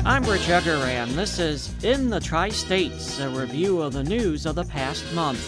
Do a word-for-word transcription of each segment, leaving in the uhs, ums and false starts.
I'm Rich Egger, and this is In the Tri-States, a review of the news of the past month.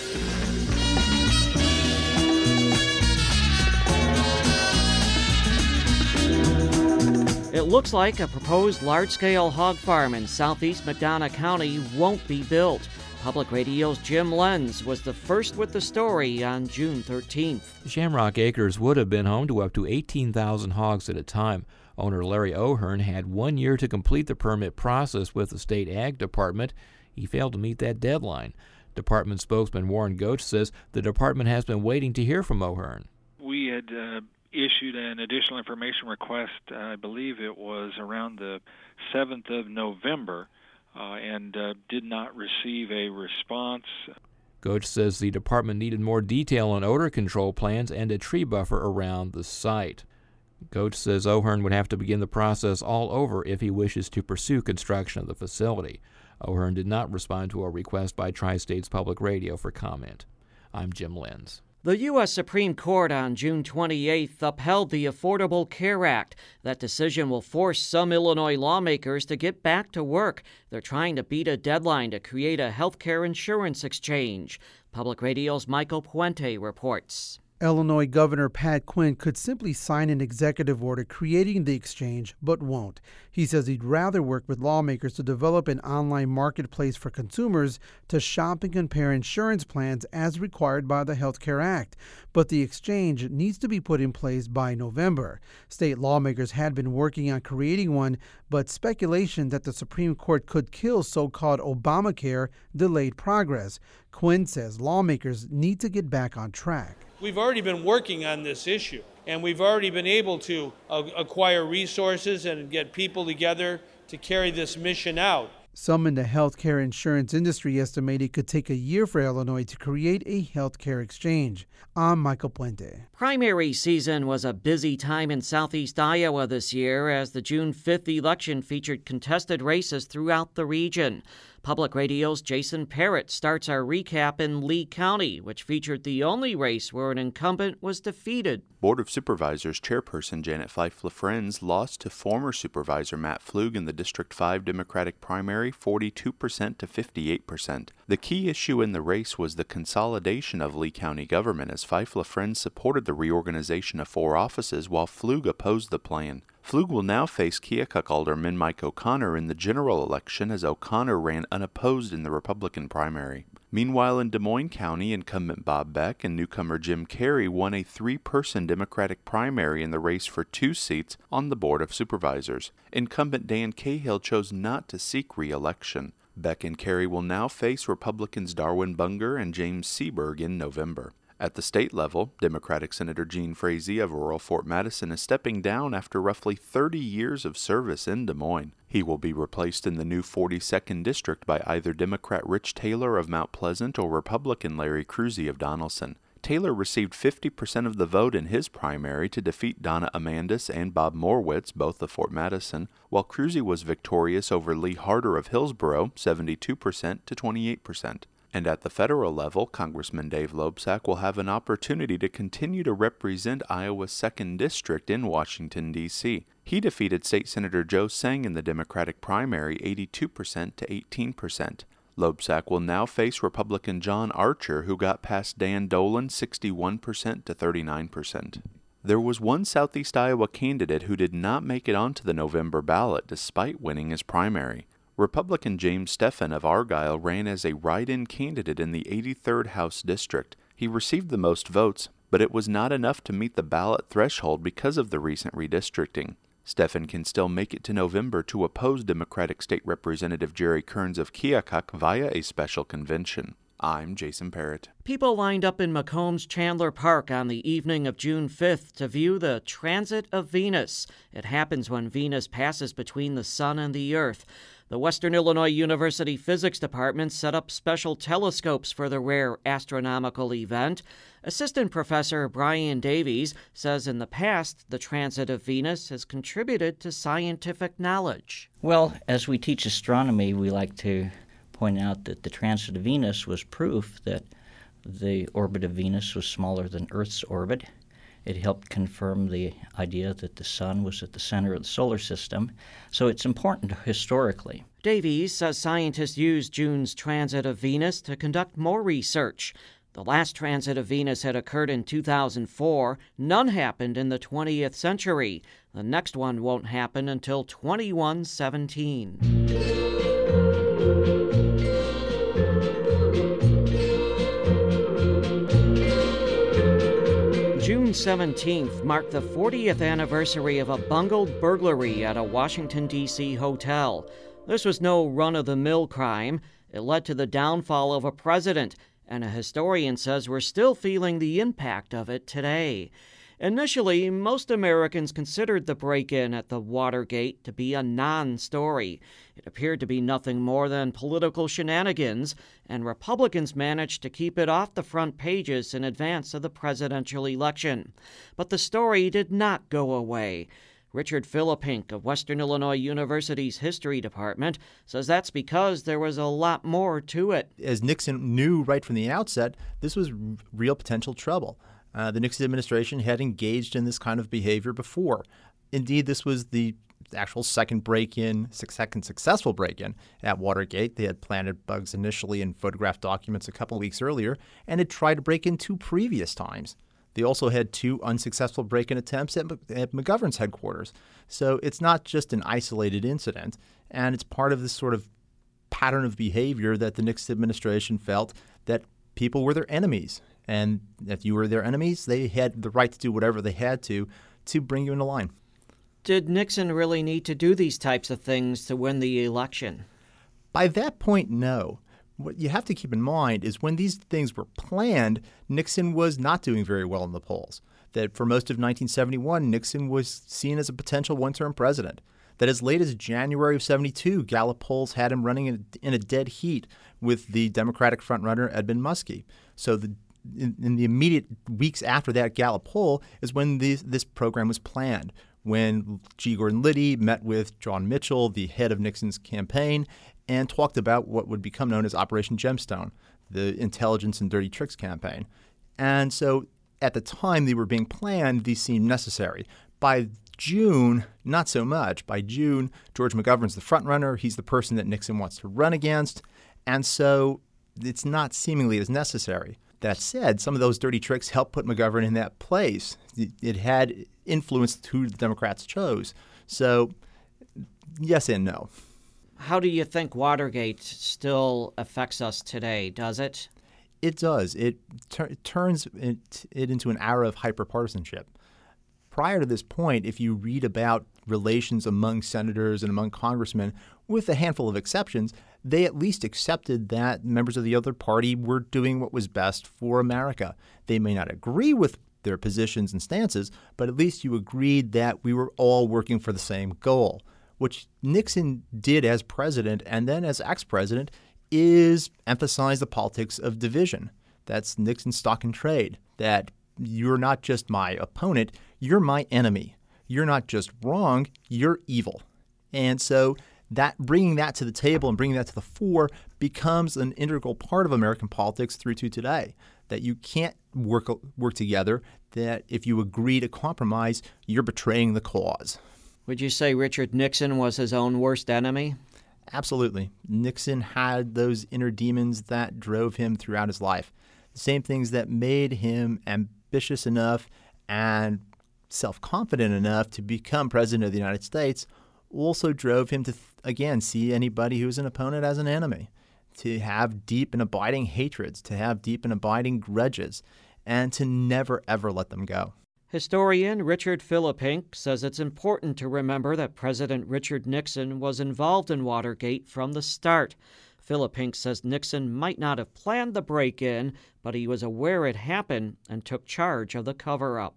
It looks like a proposed large-scale hog farm in southeast McDonough County won't be built. Public Radio's Jim Lenz was the first with the story on June thirteenth. Shamrock Acres would have been home to up to eighteen thousand hogs at a time. Owner Larry O'Hearn had one year to complete the permit process with the state ag department. He failed to meet that deadline. Department spokesman Warren Goetsch says the department has been waiting to hear from O'Hearn. We had uh, issued an additional information request, uh, I believe it was around the seventh of November, uh, and uh, did not receive a response. Goetsch says the department needed more detail on odor control plans and a tree buffer around the site. Goetsch says O'Hearn would have to begin the process all over if he wishes to pursue construction of the facility. O'Hearn did not respond to a request by Tri-States Public Radio for comment. I'm Jim Lenz. The U S Supreme Court on June twenty-eighth upheld the Affordable Care Act. That decision will force some Illinois lawmakers to get back to work. They're trying to beat a deadline to create a health care insurance exchange. Public Radio's Michael Puente reports. Illinois Governor Pat Quinn could simply sign an executive order creating the exchange, but won't. He says he'd rather work with lawmakers to develop an online marketplace for consumers to shop and compare insurance plans as required by the Health Care Act. But the exchange needs to be put in place by November. State lawmakers had been working on creating one, but speculation that the Supreme Court could kill so-called Obamacare delayed progress. Quinn says lawmakers need to get back on track. We've already been working on this issue, and we've already been able to uh, acquire resources and get people together to carry this mission out. Some in the healthcare insurance industry estimate it could take a year for Illinois to create a healthcare exchange. I'm Michael Puente. Primary season was a busy time in southeast Iowa this year as the June fifth election featured contested races throughout the region. Public Radio's Jason Parrott starts our recap in Lee County, which featured the only race where an incumbent was defeated. Board of Supervisors Chairperson Janet Fife LaFrenz lost to former Supervisor Matt Flug in the District five Democratic primary forty-two percent to fifty-eight percent. The key issue in the race was the consolidation of Lee County government, as Fife LaFrenz supported the reorganization of four offices while Flug opposed the plan. Flug will now face Keokuk Alderman Mike O'Connor in the general election, as O'Connor ran unopposed in the Republican primary. Meanwhile, in Des Moines County, incumbent Bob Beck and newcomer Jim Carey won a three-person Democratic primary in the race for two seats on the Board of Supervisors. Incumbent Dan Cahill chose not to seek re-election. Beck and Carey will now face Republicans Darwin Bunger and James Seberg in November. At the state level, Democratic Senator Gene Frazee of rural Fort Madison is stepping down after roughly thirty years of service in Des Moines. He will be replaced in the new forty-second District by either Democrat Rich Taylor of Mount Pleasant or Republican Larry Kruse of Donelson. Taylor received fifty percent of the vote in his primary to defeat Donna Amandus and Bob Morwitz, both of Fort Madison, while Kruse was victorious over Lee Harder of Hillsboro, seventy-two percent to twenty-eight percent. And at the federal level, Congressman Dave Loebsack will have an opportunity to continue to represent Iowa's second District in Washington, D C He defeated State Senator Joe Sang in the Democratic primary eighty-two percent to eighteen percent. Loebsack will now face Republican John Archer, who got past Dan Dolan sixty-one percent to thirty-nine percent. There was one Southeast Iowa candidate who did not make it onto the November ballot despite winning his primary. Republican James Steffen of Argyle ran as a write-in candidate in the eighty-third House District. He received the most votes, but it was not enough to meet the ballot threshold because of the recent redistricting. Steffen can still make it to November to oppose Democratic State Representative Jerry Kearns of Keokuk via a special convention. I'm Jason Parrott. People lined up in Macomb's Chandler Park on the evening of June fifth to view the transit of Venus. It happens when Venus passes between the sun and the earth. The Western Illinois University Physics Department set up special telescopes for the rare astronomical event. Assistant Professor Brian Davies says in the past, the transit of Venus has contributed to scientific knowledge. Well, as we teach astronomy, we like to point out that the transit of Venus was proof that the orbit of Venus was smaller than Earth's orbit, It helped confirm the idea that the sun was at the center of the solar system. So it's important historically. Davies says scientists used June's transit of Venus to conduct more research. The last transit of Venus had occurred in two thousand four. None happened in the twentieth century. The next one won't happen until twenty-one seventeen. June seventeenth marked the fortieth anniversary of a bungled burglary at a Washington, D C hotel. This was no run-of-the-mill crime. It led to the downfall of a president, and a historian says we're still feeling the impact of it today. Initially, most Americans considered the break-in at the Watergate to be a non-story. It appeared to be nothing more than political shenanigans, and Republicans managed to keep it off the front pages in advance of the presidential election. But the story did not go away. Richard Philippink of Western Illinois University's History Department says that's because there was a lot more to it. As Nixon knew right from the outset, this was real potential trouble. Uh, the Nixon administration had engaged in this kind of behavior before. Indeed, this was the actual second break-in, second successful break-in at Watergate. They had planted bugs initially in photographed documents a couple weeks earlier and had tried to break in two previous times. They also had two unsuccessful break-in attempts at, at McGovern's headquarters. So it's not just an isolated incident, and it's part of this sort of pattern of behavior that the Nixon administration felt that people were their enemies. And if you were their enemies, they had the right to do whatever they had to to bring you into line. Did Nixon really need to do these types of things to win the election? By that point, no. What you have to keep in mind is when these things were planned, Nixon was not doing very well in the polls. That for most of nineteen seventy-one, Nixon was seen as a potential one-term president. That as late as January of seventy-two, Gallup polls had him running in, in a dead heat with the Democratic frontrunner Edmund Muskie. So the In, in the immediate weeks after that Gallup poll is when this, this program was planned, when G. Gordon Liddy met with John Mitchell, the head of Nixon's campaign, and talked about what would become known as Operation Gemstone, the intelligence and dirty tricks campaign. And so at the time they were being planned, these seemed necessary. By June, not so much. By June, George McGovern's the frontrunner. He's the person that Nixon wants to run against. And so it's not seemingly as necessary. That said, some of those dirty tricks helped put McGovern in that place. It had influenced who the Democrats chose. So, yes and no. How do you think Watergate still affects us today? Does it? It does. It, tur- it turns it, it into an era of hyperpartisanship. Prior to this point, if you read about relations among senators and among congressmen, with a handful of exceptions, they at least accepted that members of the other party were doing what was best for America. They may not agree with their positions and stances, but at least you agreed that we were all working for the same goal. Which Nixon did as president and then as ex-president is emphasize the politics of division. That's Nixon's stock in trade, that you're not just my opponent, you're my enemy. You're not just wrong, you're evil. And so that bringing that to the table and bringing that to the fore becomes an integral part of American politics through to today, that you can't work work together, that if you agree to compromise, you're betraying the cause. Would you say Richard Nixon was his own worst enemy? Absolutely. Nixon had those inner demons that drove him throughout his life. The same things that made him ambitious enough and self-confident enough to become president of the United States also drove him to, again, see anybody who was an opponent as an enemy, to have deep and abiding hatreds, to have deep and abiding grudges, and to never, ever let them go. Historian Richard Philippink says it's important to remember that President Richard Nixon was involved in Watergate from the start. Philippink says Nixon might not have planned the break-in, but he was aware it happened and took charge of the cover-up.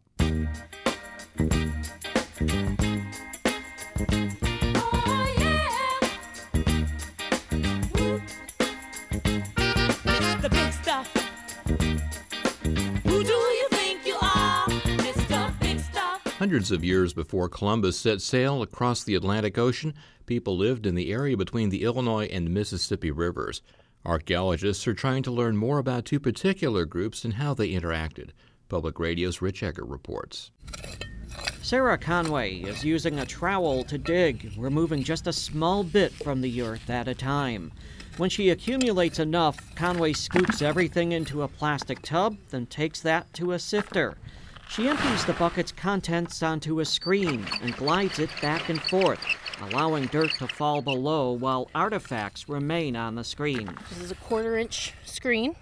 Hundreds of years before Columbus set sail across the Atlantic Ocean, people lived in the area between the Illinois and Mississippi rivers. Archaeologists are trying to learn more about two particular groups and how they interacted. Public Radio's Rich Egger reports. Sarah Conway is using a trowel to dig, removing just a small bit from the earth at a time. When she accumulates enough, Conway scoops everything into a plastic tub, then takes that to a sifter. She empties the bucket's contents onto a screen and glides it back and forth, allowing dirt to fall below while artifacts remain on the screen. This is a quarter inch screen,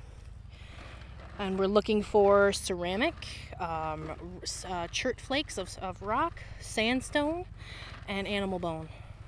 and we're looking for ceramic, um, uh, chert flakes of, of rock, sandstone, and animal bone.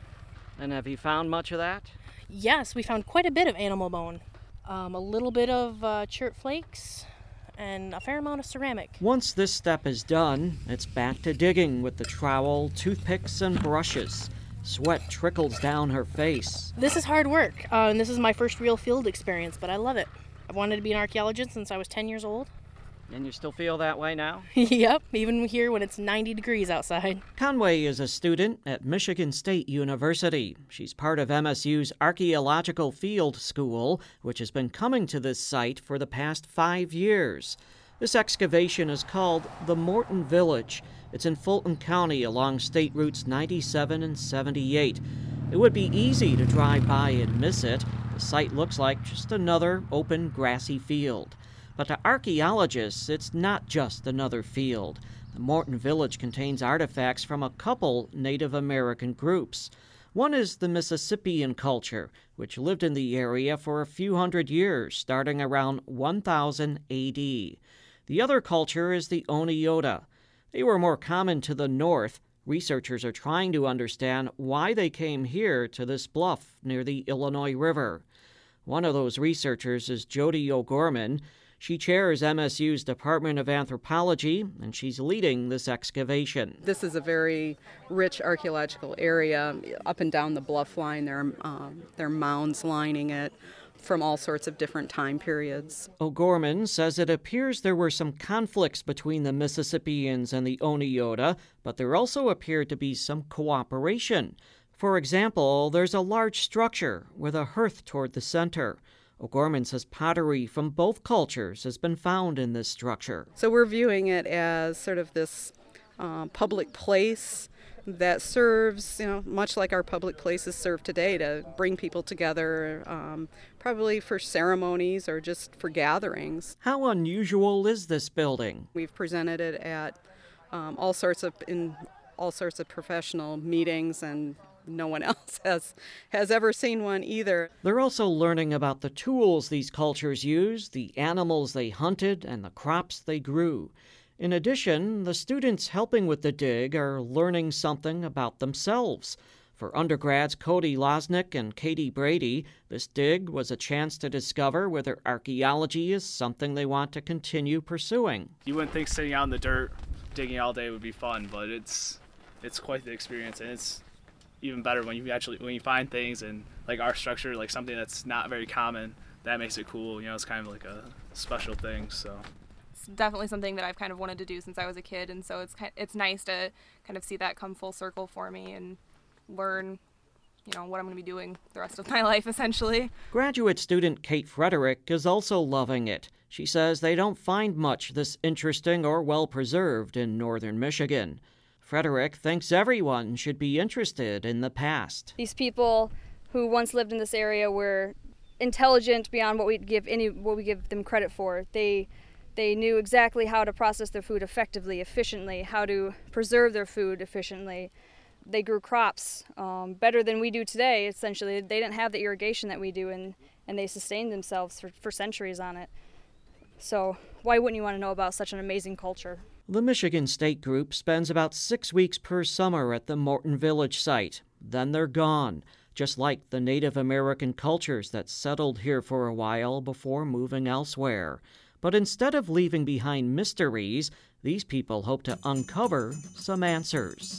And have you found much of that? Yes, we found quite a bit of animal bone, um, a little bit of uh, chert flakes, and a fair amount of ceramic. Once this step is done, it's back to digging with the trowel, toothpicks, and brushes. Sweat trickles down her face. This is hard work, uh, and this is my first real field experience, but I love it. I've wanted to be an archaeologist since I was ten years old. And you still feel that way now? Yep, even here when it's ninety degrees outside. Conway is a student at Michigan State University. She's part of M S U's Archaeological Field School, which has been coming to this site for the past five years. This excavation is called the Morton Village. It's in Fulton County along State Routes ninety-seven and seventy-eight. It would be easy to drive by and miss it. The site looks like just another open, grassy field. But to archaeologists, it's not just another field. The Morton Village contains artifacts from a couple Native American groups. One is the Mississippian culture, which lived in the area for a few hundred years, starting around one thousand A D. The other culture is the Oneota. They were more common to the north. Researchers are trying to understand why they came here to this bluff near the Illinois River. One of those researchers is Jody O'Gorman. She chairs M S U's Department of Anthropology, and she's leading this excavation. This is a very rich archaeological area. Up and down the bluff line, there are, um, there are mounds lining it from all sorts of different time periods. O'Gorman says it appears there were some conflicts between the Mississippians and the Oneota, but there also appeared to be some cooperation. For example, there's a large structure with a hearth toward the center. O'Gorman says pottery from both cultures has been found in this structure. So we're viewing it as sort of this uh, public place that serves, you know, much like our public places serve today, to bring people together, um, probably for ceremonies or just for gatherings. How unusual is this building? We've presented it at um, all sorts of in all sorts of professional meetings, and no one else has has ever seen one either. They're also learning about the tools these cultures used, the animals they hunted, and the crops they grew. In addition, the students helping with the dig are learning something about themselves. For undergrads Cody Losnick and Katie Brady, this dig was a chance to discover whether archaeology is something they want to continue pursuing. You wouldn't think sitting out in the dirt digging all day would be fun, but it's it's quite the experience, and it's even better when you actually when you find things and like our structure, like something that's not very common. That makes it cool. You know, it's kind of like a special thing. So it's definitely something that I've kind of wanted to do since I was a kid, and so it's kind it's nice to kind of see that come full circle for me and learn, you know, what I'm going to be doing the rest of my life, essentially. Graduate student Kate Frederick is also loving it. She says they don't find much this interesting or well-preserved in northern Michigan. Frederick thinks everyone should be interested in the past. These people who once lived in this area were intelligent beyond what we give any what we give them credit for. They they knew exactly how to process their food effectively, efficiently, how to preserve their food efficiently. They grew crops um, better than we do today, essentially. They didn't have the irrigation that we do, and, and they sustained themselves for, for centuries on it. So why wouldn't you want to know about such an amazing culture? The Michigan State Group spends about six weeks per summer at the Morton Village site. Then they're gone, just like the Native American cultures that settled here for a while before moving elsewhere. But instead of leaving behind mysteries, these people hope to uncover some answers.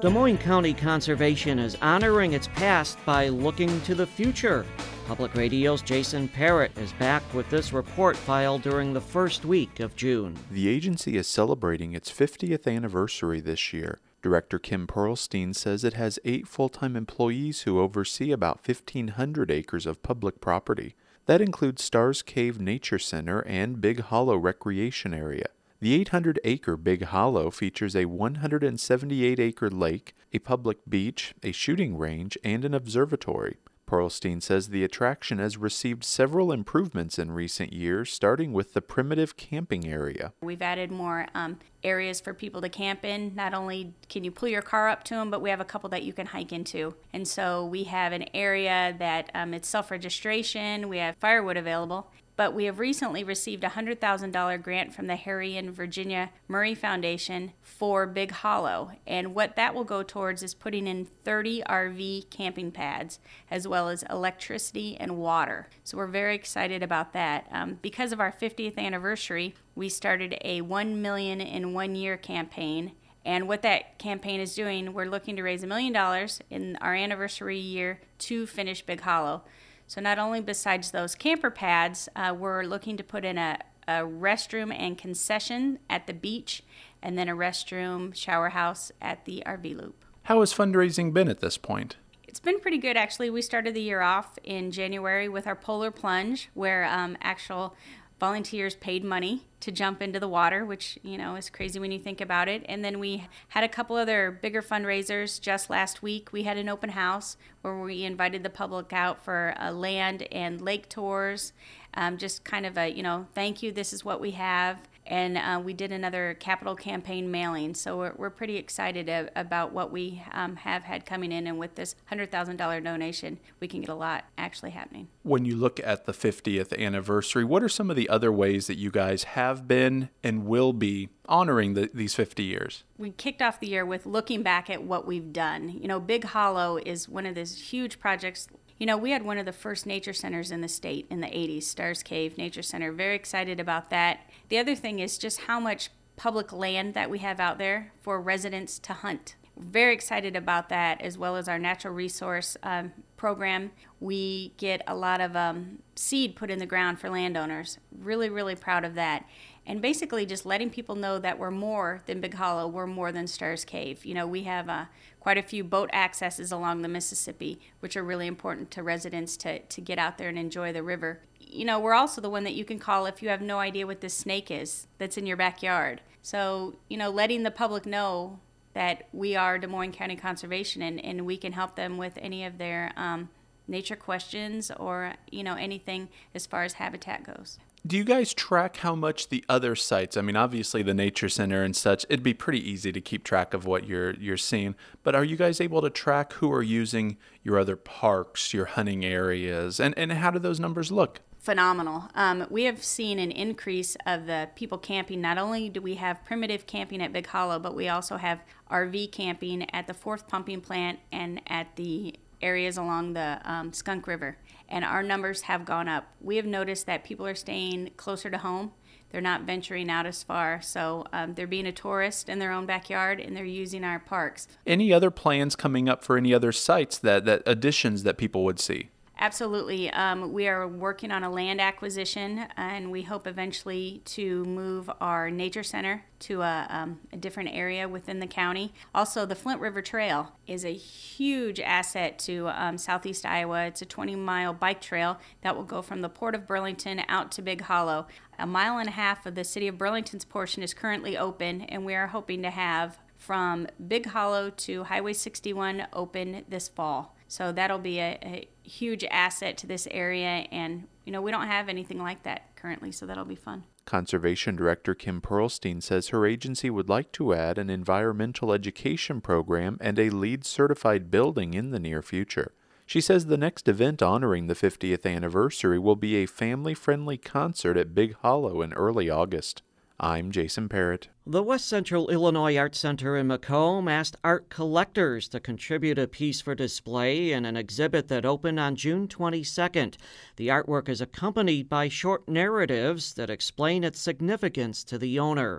Des Moines County Conservation is honoring its past by looking to the future. Public Radio's Jason Parrott is back with this report filed during the first week of June. The agency is celebrating its fiftieth anniversary this year. Director Kim Pearlstein says it has eight full-time employees who oversee about fifteen hundred acres of public property. That includes Stars Cave Nature Center and Big Hollow Recreation Area. The eight hundred acre Big Hollow features a one hundred seventy-eight acre lake, a public beach, a shooting range, and an observatory. Pearlstein says the attraction has received several improvements in recent years, starting with the primitive camping area. We've added more um, areas for people to camp in. Not only can you pull your car up to them, but we have a couple that you can hike into. And so we have an area that um, it's self-registration, we have firewood available. But we have recently received a one hundred thousand dollars grant from the Harry and Virginia Murray Foundation for Big Hollow. And what that will go towards is putting in thirty R V camping pads, as well as electricity and water. So we're very excited about that. Um, because of our fiftieth anniversary, we started a one million in one year campaign. And what that campaign is doing, we're looking to raise a million dollars in our anniversary year to finish Big Hollow. So not only besides those camper pads, uh, we're looking to put in a, a restroom and concession at the beach, and then a restroom, shower house at the R V loop. How has fundraising been at this point? It's been pretty good, actually. We started the year off in January with our Polar Plunge, where um, actual volunteers paid money to jump into the water, which, you know, is crazy when you think about it. And then we had a couple other bigger fundraisers just last week. We had an open house where we invited the public out for uh, land and lake tours, um, just kind of a, you know, thank you, this is what we have. And uh, we did another capital campaign mailing. So we're, we're pretty excited a, about what we um, have had coming in. And with this one hundred thousand dollars donation, we can get a lot actually happening. When you look at the fiftieth anniversary, what are some of the other ways that you guys have been and will be honoring the, these fifty years? We kicked off the year with looking back at what we've done. You know, Big Hollow is one of those huge projects. You know, we had one of the first nature centers in the state in the eighties, Stars Cave Nature Center. Very excited about that. The other thing is just how much public land that we have out there for residents to hunt. Very excited about that, as well as our natural resource um, program. We get a lot of um, seed put in the ground for landowners. Really, really proud of that. And basically just letting people know that we're more than Big Hollow, we're more than Stars Cave. You know, we have uh, quite a few boat accesses along the Mississippi, which are really important to residents to, to get out there and enjoy the river. You know, we're also the one that you can call if you have no idea what this snake is that's in your backyard. So, you know, letting the public know that we are Des Moines County Conservation and, and we can help them with any of their um, nature questions or, you know, anything as far as habitat goes. Do you guys track how much the other sites, I mean, obviously the Nature Center and such, it'd be pretty easy to keep track of what you're you're seeing, but are you guys able to track who are using your other parks, your hunting areas, and, and how do those numbers look? Phenomenal. Um, we have seen an increase of the people camping. Not only do we have primitive camping at Big Hollow, but we also have R V camping at the fourth pumping plant and at the areas along the um, Skunk River. And our numbers have gone up. We have noticed that people are staying closer to home. They're not venturing out as far. So um, they're being a tourist in their own backyard and they're using our parks. Any other plans coming up for any other sites, that, that additions that people would see? Absolutely. Um, we are working on a land acquisition, and we hope eventually to move our nature center to a, um, a different area within the county. Also, the Flint River Trail is a huge asset to um, southeast Iowa. It's a twenty mile bike trail that will go from the Port of Burlington out to Big Hollow. A mile and a half of the City of Burlington's portion is currently open, and we are hoping to have from Big Hollow to Highway sixty-one open this fall. So that'll be a, a huge asset to this area, and you know we don't have anything like that currently, so that'll be fun. Conservation Director Kim Pearlstein says her agency would like to add an environmental education program and a LEED certified building in the near future. She says the next event honoring the fiftieth anniversary will be a family-friendly concert at Big Hollow in early August. I'm Jason Parrott. The West Central Illinois Art Center in Macomb asked art collectors to contribute a piece for display in an exhibit that opened on June twenty-second. The artwork is accompanied by short narratives that explain its significance to the owner.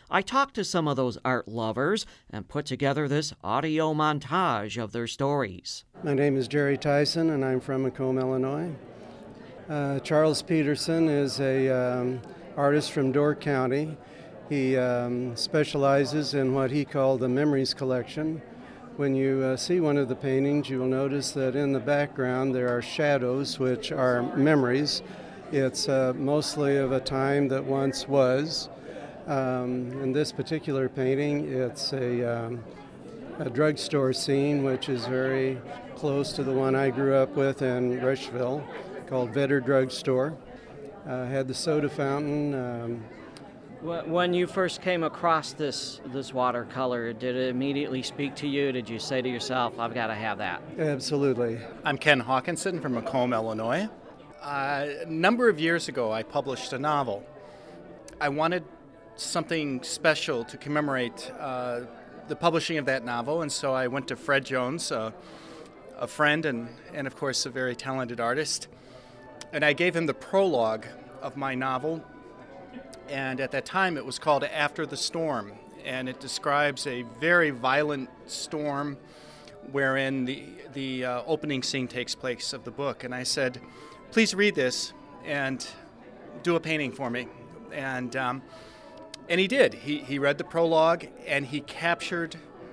I talked to some of those art lovers and put together this audio montage of their stories. My name is Jerry Tyson, and I'm from Macomb, Illinois. Uh, Charles Peterson is a um, artist from Door County. He um, specializes in what he called the Memories Collection. When you uh, see one of the paintings, you will notice that in the background there are shadows, which are memories. It's uh, mostly of a time that once was. Um, in this particular painting, it's a, um, a drugstore scene, which is very close to the one I grew up with in Rushville, called Vetter Drugstore. Uh, had the soda fountain. Um, When you first came across this this watercolor, did it immediately speak to you? Did you say to yourself, I've got to have that? Absolutely. I'm Ken Hawkinson from Macomb, Illinois. Uh, a number of years ago, I published a novel. I wanted something special to commemorate uh, the publishing of that novel, and so I went to Fred Jones, uh, a friend and, and, of course, a very talented artist, and I gave him the prologue of my novel. And at that time, it was called After the Storm, and it describes a very violent storm wherein the, the uh, opening scene takes place of the book. And I said, please read this and do a painting for me. And um, and he did. He, he read the prologue, and he captured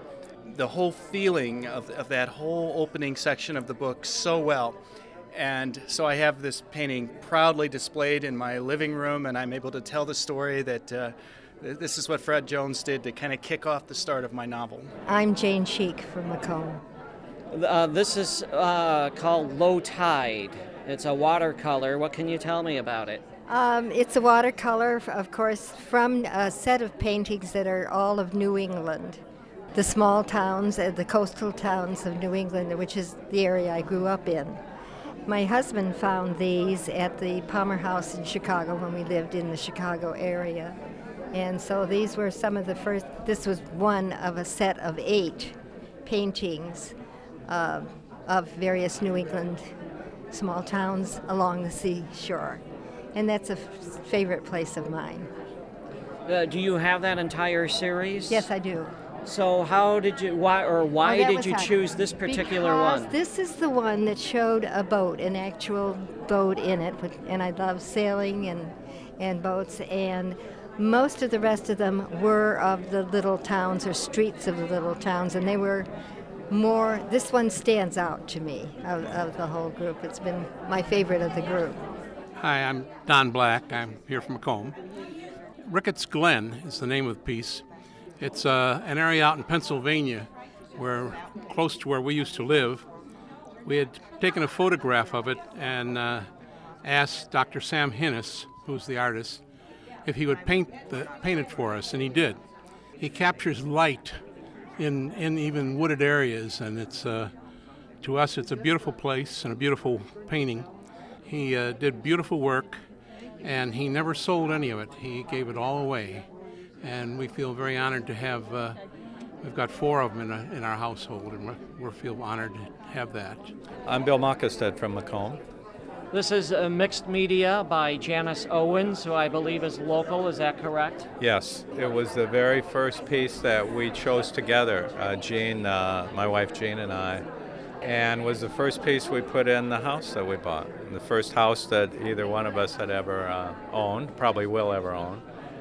the whole feeling of, of that whole opening section of the book so well. And so I have this painting proudly displayed in my living room, and I'm able to tell the story that uh, this is what Fred Jones did to kind of kick off the start of my novel. I'm Jane Sheik from Macomb. Uh, this is uh, called Low Tide. It's a watercolor. What can you tell me about it? Um, it's a watercolor, of course, from a set of paintings that are all of New England. The small towns, uh, the coastal towns of New England, which is the area I grew up in. My husband found these at the Palmer House in Chicago when we lived in the Chicago area. And so these were some of the first, this was one of a set of eight paintings uh, of various New England small towns along the seashore. And that's a f- favorite place of mine. Uh, do you have that entire series? Yes, I do. So how did you, why or why oh, did you hard. choose this particular because one? This is the one that showed a boat, an actual boat in it, and I love sailing and, and boats, and most of the rest of them were of the little towns or streets of the little towns, and they were more, this one stands out to me of, of the whole group. It's been my favorite of the group. Hi, I'm Don Black. I'm here from Macomb. Ricketts Glen is the name of the piece. It's uh, an area out in Pennsylvania where, close to where we used to live. We had taken a photograph of it and uh, asked Doctor Sam Hinnis, who's the artist, if he would paint the paint it for us, and he did. He captures light in in even wooded areas, and it's uh, to us it's a beautiful place and a beautiful painting. He uh, did beautiful work, and he never sold any of it. He gave it all away. And we feel very honored to have, uh, we've got four of them in, a, in our household, and we feel honored to have that. I'm Bill Mockestead from Macomb. This is uh, Mixed Media by Janice Owens, who I believe is local, is that correct? Yes, it was the very first piece that we chose together, uh, Jean, uh, my wife Jean and I, and was the first piece we put in the house that we bought. The first house that either one of us had ever uh, owned, probably will ever own.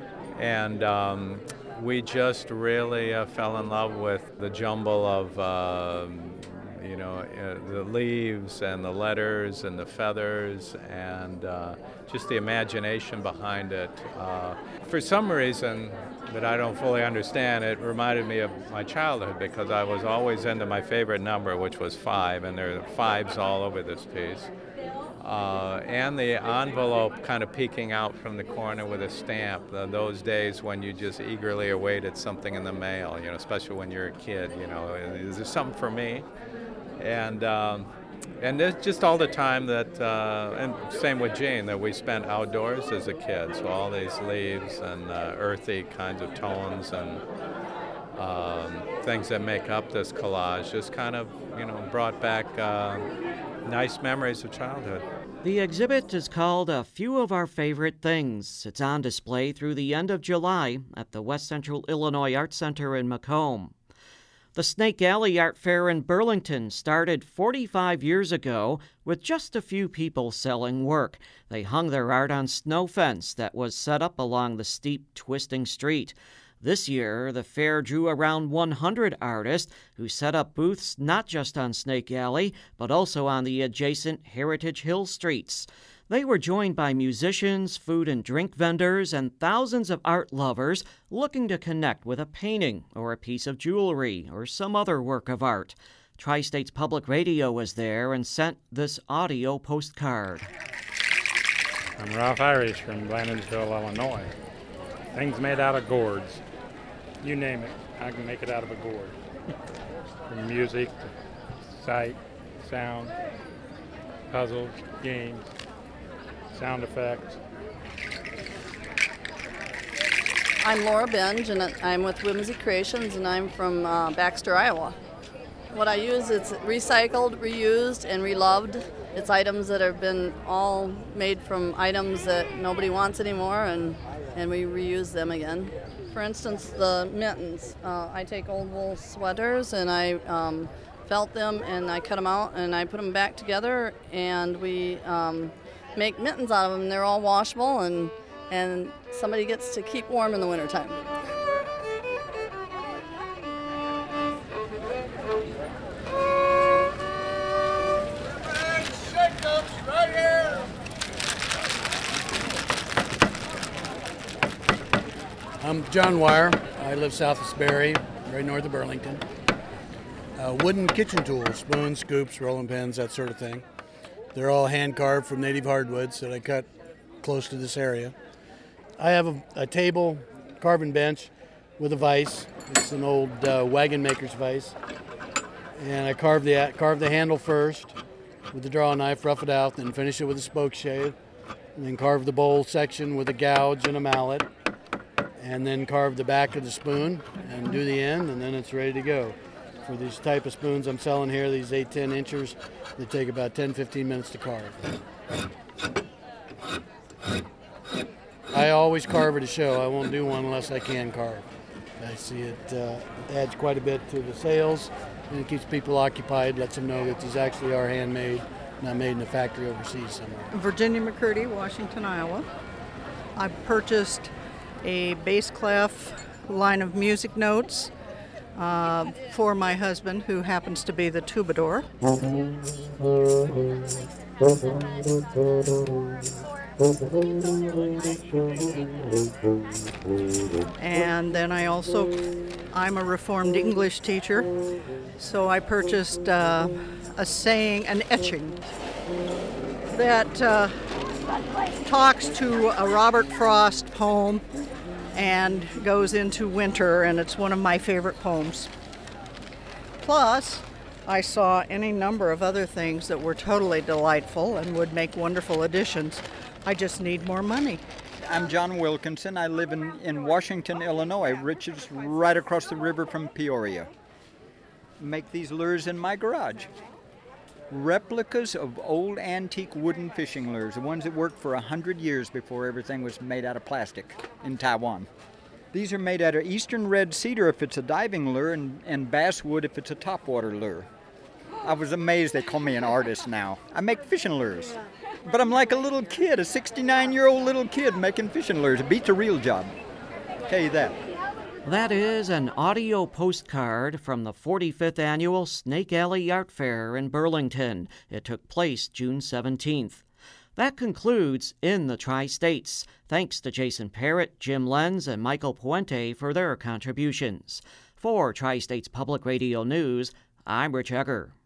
And um, we just really uh, fell in love with the jumble of, uh, you know, uh, the leaves and the letters and the feathers and uh, just the imagination behind it. Uh, for some reason that I don't fully understand, it reminded me of my childhood because I was always into my favorite number, which was five, and there are fives all over this piece. Uh, and the envelope kind of peeking out from the corner with a stamp. Uh, those days when you just eagerly awaited something in the mail, you know, especially when you're a kid, you know, is there something for me? And um, and there's just all the time that, uh, and same with Jean, that we spent outdoors as a kid. So all these leaves and uh, earthy kinds of tones and um, things that make up this collage just kind of, you know, brought back uh, nice memories of childhood. The exhibit is called A Few of Our Favorite Things. It's on display through the end of July at the West Central Illinois Art Center in Macomb. The Snake Alley Art Fair in Burlington started forty-five years ago with just a few people selling work. They hung their art on snow fence that was set up along the steep, twisting street. This year, the fair drew around one hundred artists who set up booths not just on Snake Alley, but also on the adjacent Heritage Hill streets. They were joined by musicians, food and drink vendors, and thousands of art lovers looking to connect with a painting or a piece of jewelry or some other work of art. Tri-States Public Radio was there and sent this audio postcard. I'm Ralph Irish from Blandonsville, Illinois. Things made out of gourds. You name it, I can make it out of a gourd. From music to sight, sound, puzzles, games, sound effects. I'm Laura Benge, and I'm with Whimsy Creations, and I'm from uh, Baxter, Iowa. What I use is recycled, reused, and reloved. It's items that have been all made from items that nobody wants anymore, and, and we reuse them again. For instance, the mittens. Uh, I take old wool sweaters and I um, felt them and I cut them out and I put them back together, and we um, make mittens out of them. They're all washable, and, and somebody gets to keep warm in the wintertime. I'm John Wire. I live south of Sperry, right north of Burlington. Uh, wooden kitchen tools, spoons, scoops, rolling pins, that sort of thing. They're all hand carved from native hardwoods that I cut close to this area. I have a, a table, carving bench with a vise. It's an old uh, wagon maker's vise. And I carve the, carve the handle first with the draw knife, rough it out, then finish it with a spoke shave. And then carve the bowl section with a gouge and a mallet. And then carve the back of the spoon and do the end, and then it's ready to go. For these type of spoons I'm selling here, these eight, ten inchers, they take about ten, fifteen minutes to carve. I always carve at a show. I won't do one unless I can carve. I see it uh, adds quite a bit to the sales, and it keeps people occupied, lets them know that these actually are handmade, not made in a factory overseas somewhere. Virginia McCurdy, Washington, Iowa. I purchased a bass clef line of music notes uh, for my husband, who happens to be the troubadour. And then I also, I'm a Reformed English teacher, so I purchased uh, a saying, an etching that uh, talks to a Robert Frost poem and goes into winter, and it's one of my favorite poems. Plus, I saw any number of other things that were totally delightful and would make wonderful additions. I just need more money. I'm John Wilkinson. I live in, in Washington, Illinois, which is right across the river from Peoria. Make these lures in my garage. Replicas of old antique wooden fishing lures, the ones that worked for a hundred years before everything was made out of plastic in Taiwan. These are made out of eastern red cedar if it's a diving lure, and, and basswood if it's a topwater lure. I was amazed they call me an artist now. I make fishing lures, but I'm like a little kid, a sixty-nine-year-old little kid making fishing lures. It beats a real job. I'll tell you that. That is an audio postcard from the forty-fifth Annual Snake Alley Art Fair in Burlington. It took place June seventeenth. That concludes In the Tri-States. Thanks to Jason Parrott, Jim Lenz, and Michael Puente for their contributions. For Tri-States Public Radio News, I'm Rich Egger.